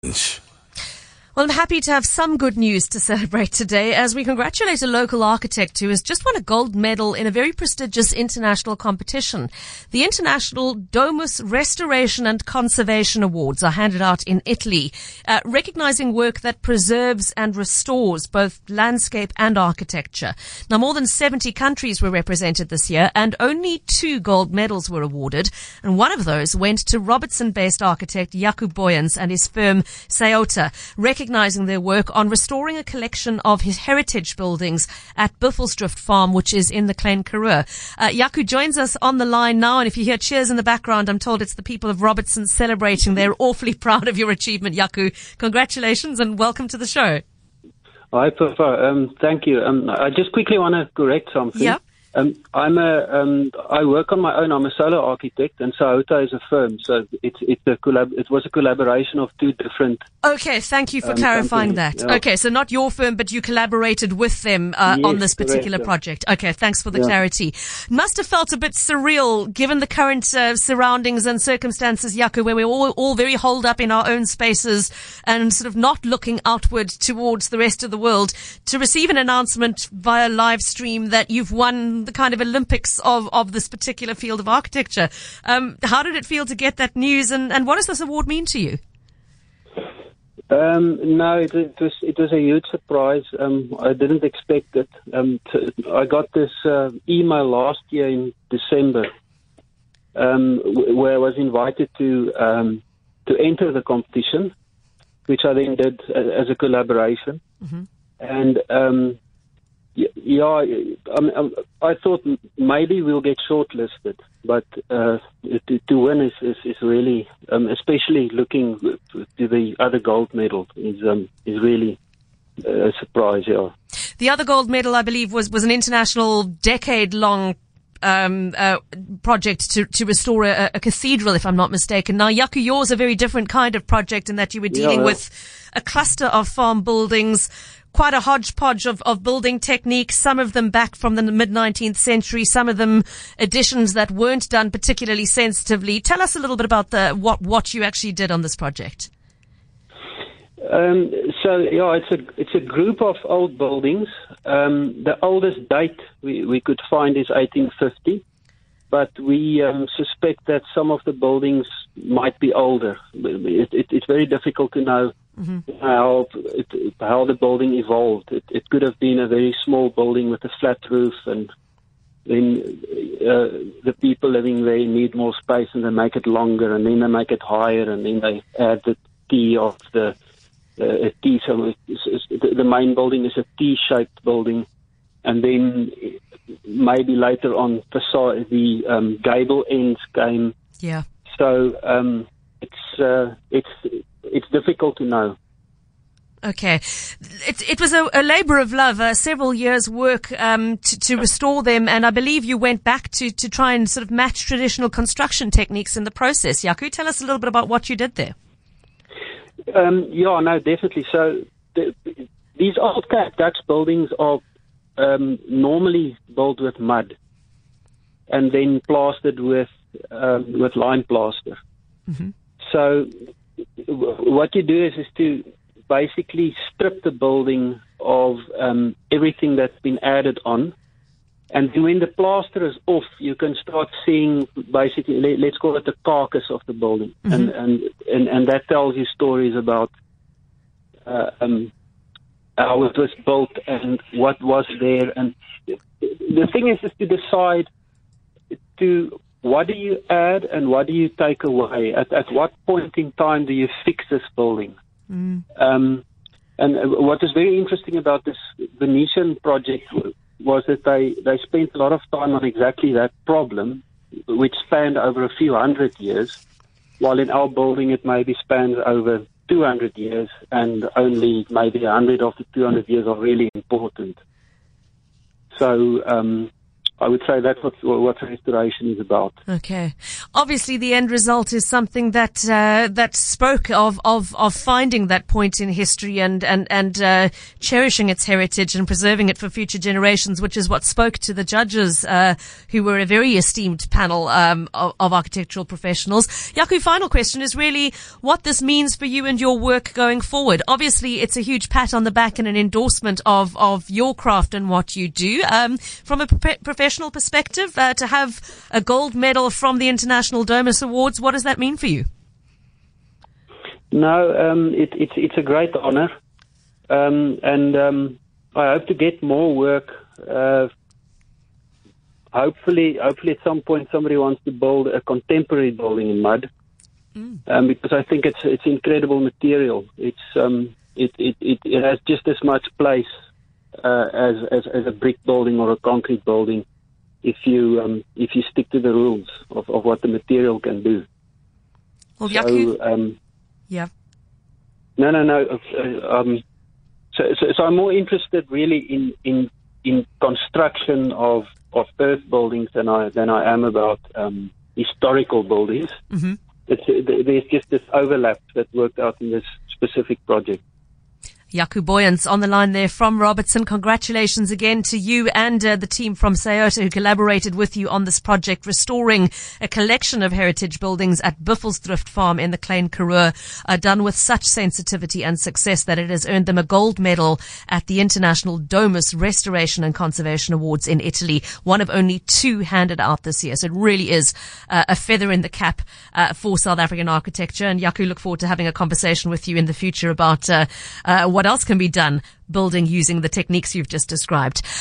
Well, I'm happy to have some good news to celebrate today as we congratulate a local architect who has just won a gold medal in a very prestigious international competition. The International Domus Restoration and Conservation Awards are handed out in Italy, recognizing work that preserves and restores both landscape and architecture. Now, more than 70 countries were represented this year and only 2 gold medals were awarded. And one of those went to Robertson-based architect Jaco Booyens and his firm Sayota, recognizing their work on restoring a collection of his heritage buildings at Buffelsdrift Farm, which is in the Klein Karoo. Jaco joins us on the line now, and if you hear cheers in the background, I'm told it's the people of Robertson celebrating. They're awfully proud of your achievement, Jaco. Congratulations and welcome to the show. Hi, Papa. Thank you. I just quickly want to correct something. Yeah. I work on my own. I'm a solo architect, and Sayota is a firm. So it was a collaboration of 2 different. Okay, thank you for clarifying companies. that. Yeah. Okay, so not your firm, but you collaborated with them on this particular project. Okay, thanks for the clarity. Must have felt a bit surreal given the current surroundings and circumstances, Jaco, where we're all very holed up in our own spaces and sort of not looking outward towards the rest of the world, to receive an announcement via live stream that you've won the kind of Olympics of this particular field of architecture. How did it feel to get that news, and what does this award mean to you? No, it was a huge surprise. I didn't expect it. I got this email last year in December, where I was invited to enter the competition, which I then did as a collaboration. Mm-hmm. And I thought maybe we'll get shortlisted, but to win is really, especially looking to the other gold medal, is really a surprise. Yeah. The other gold medal, I believe, was an international decade-long project to restore a cathedral, if I'm not mistaken. Now, Jaco, yours a very different kind of project in that you were dealing with a cluster of farm buildings, quite a hodgepodge of building techniques, some of them back from the mid-19th century, some of them additions that weren't done particularly sensitively. Tell us a little bit about what you actually did on this project. It's a group of old buildings. The oldest date we could find is 1850, but we suspect that some of the buildings might be older. It's very difficult to know how the building evolved. It could have been a very small building with a flat roof, and then the people living there need more space and they make it longer, and then they make it higher, and then they add the T of the T. So the main building is a T-shaped building, and then maybe later on the gable ends came. Yeah. So it's difficult to know. Okay. It was a labor of love, several years' work to restore them, and I believe you went back to try and sort of match traditional construction techniques in the process. Jaco, tell us a little bit about what you did there. Definitely. So these old Dutch buildings are normally built with mud and then plastered with lime plaster. Mm-hmm. So what you do is to basically strip the building of everything that's been added on, and when the plaster is off, you can start seeing basically, let's call it the carcass of the building, mm-hmm. and that tells you stories about how it was built and what was there. And the thing is to decide what do you add and what do you take away? At what point in time do you fix this building? Mm. And what is very interesting about this Venetian project was that they spent a lot of time on exactly that problem, which spanned over a few hundred years, while in our building it maybe spans over 200 years, and only maybe 100 of the 200 years are really important. So I would say that's what restoration is about. Okay. Obviously, the end result is something that that spoke of finding that point in history and cherishing its heritage and preserving it for future generations, which is what spoke to the judges, who were a very esteemed panel of architectural professionals. Jaco, final question is really what this means for you and your work going forward. Obviously, it's a huge pat on the back and an endorsement of your craft and what you do. From a professional perspective, to have a gold medal from the International Domus Awards, what does that mean for you? No, it's a great honor, and I hope to get more work. Hopefully at some point somebody wants to build a contemporary building in mud, because I think it's incredible material. It has just as much place as a brick building or a concrete building, if you stick to the rules of what the material can do. Well, Jaco, yeah. No. So I'm more interested really in construction of earth buildings than I am about historical buildings. Mm-hmm. There's just this overlap that worked out in this specific project. Jaco Booyens on the line there from Robertson. Congratulations again to you and the team from Sayota who collaborated with you on this project, restoring a collection of heritage buildings at Buffelsdrift Farm in the Klein Karoo, done with such sensitivity and success that it has earned them a gold medal at the International Domus Restoration and Conservation Awards in Italy, one of only 2 handed out this year. So it really is a feather in the cap for South African architecture. And Jaco, look forward to having a conversation with you in the future about what else can be done building using the techniques you've just described.